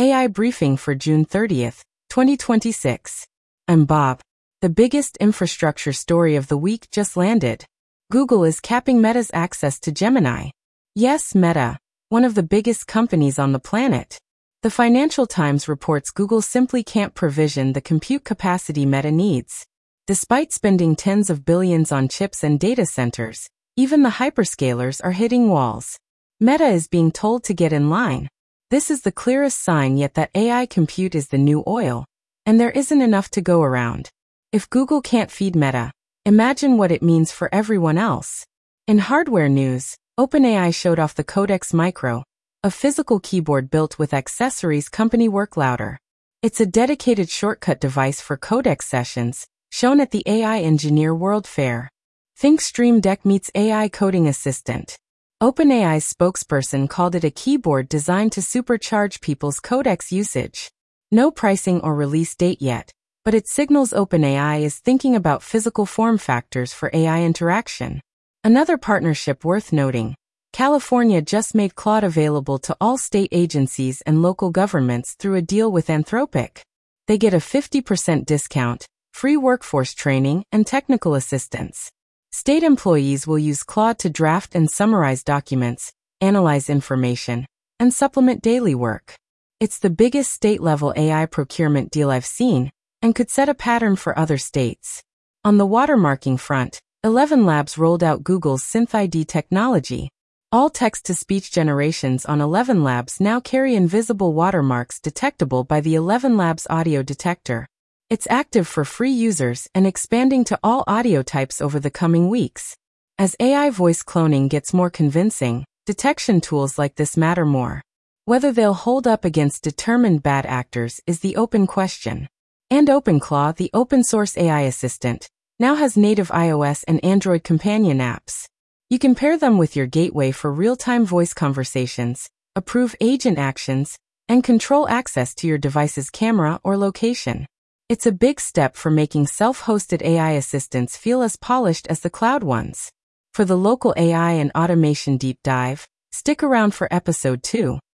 AI briefing for June 30th, 2026. I'm Bob. The biggest infrastructure story of the week just landed. Google is capping Meta's access to Gemini. Yes, Meta, one of the biggest companies on the planet. The Financial Times reports Google simply can't provision the compute capacity Meta needs. Despite spending tens of billions on chips and data centers, even the hyperscalers are hitting walls. Meta is being told to get in line. This is the clearest sign yet that AI compute is the new oil, and there isn't enough to go around. If Google can't feed Meta, imagine what it means for everyone else. In hardware news, OpenAI showed off the Codex Micro, a physical keyboard built with accessories company work louder. It's a dedicated shortcut device for Codex sessions, shown at the AI Engineer World Fair. Think Stream Deck meets AI coding assistant. OpenAI's spokesperson called it a keyboard designed to supercharge people's Codex usage. No pricing or release date yet, but it signals OpenAI is thinking about physical form factors for AI interaction. Another partnership worth noting: California just made Claude available to all state agencies and local governments through a deal with Anthropic. They get a 50% discount, free workforce training, and technical assistance. State employees will use Claude to draft and summarize documents, analyze information, and supplement daily work. It's the biggest state-level AI procurement deal I've seen, and could set a pattern for other states. On the watermarking front, 11 Labs rolled out Google's SynthID technology. All text-to-speech generations on 11 Labs now carry invisible watermarks detectable by the 11 Labs audio detector. It's active for free users and expanding to all audio types over the coming weeks. As AI voice cloning gets more convincing, detection tools like this matter more. Whether they'll hold up against determined bad actors is the open question. And OpenClaw, the open-source AI assistant, now has native iOS and Android companion apps. You can pair them with your gateway for real-time voice conversations, approve agent actions, and control access to your device's camera or location. It's a big step for making self-hosted AI assistants feel as polished as the cloud ones. For the local AI and automation deep dive, stick around for episode 2.